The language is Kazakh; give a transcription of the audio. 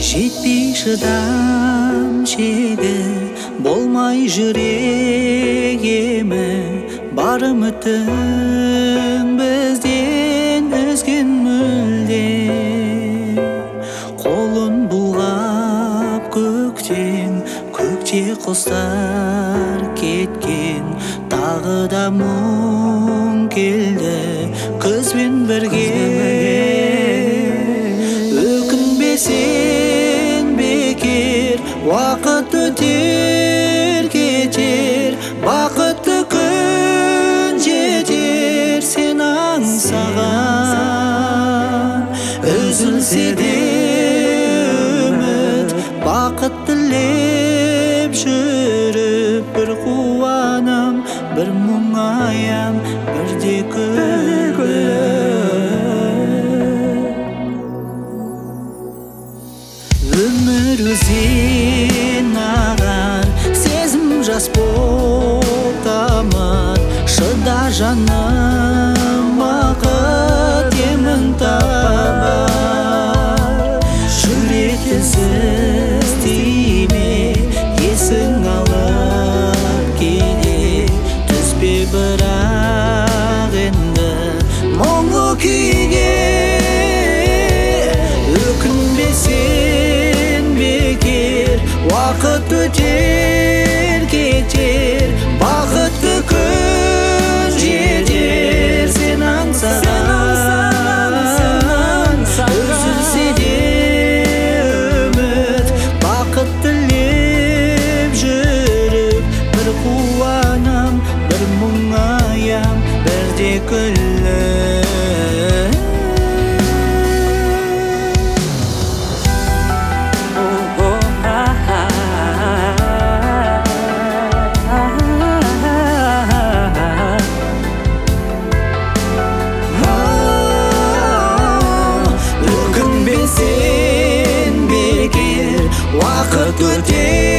Жетпей шыдам шегі болмай жүрек емі бар үмітің бізден үзген мүлде қолын бұлғап көкте құстар кеткен тағы да мұң келді күзбен бірге өкінбесең бекер уақыт өтер кетер бақытты күн жетер сен аңсаған үзілсе де үміт бақыт тілеп жүріп бір қуанам бір мұңаям бірде өмір өзен ағар сезім жас боп тамар шыда жаным бақыт емін табар жүрек ізсіз тиме есің алып кейде түспе бірақ енді мұңлы күйге өкінбесең бекер уақыт өтер кетер бақытты күн жетер сен аңсаған үзілсе де үміт бақыт тілеп жүріп бір қуанам бір мұңаям бірде өкінбесең бекер уақыт өтер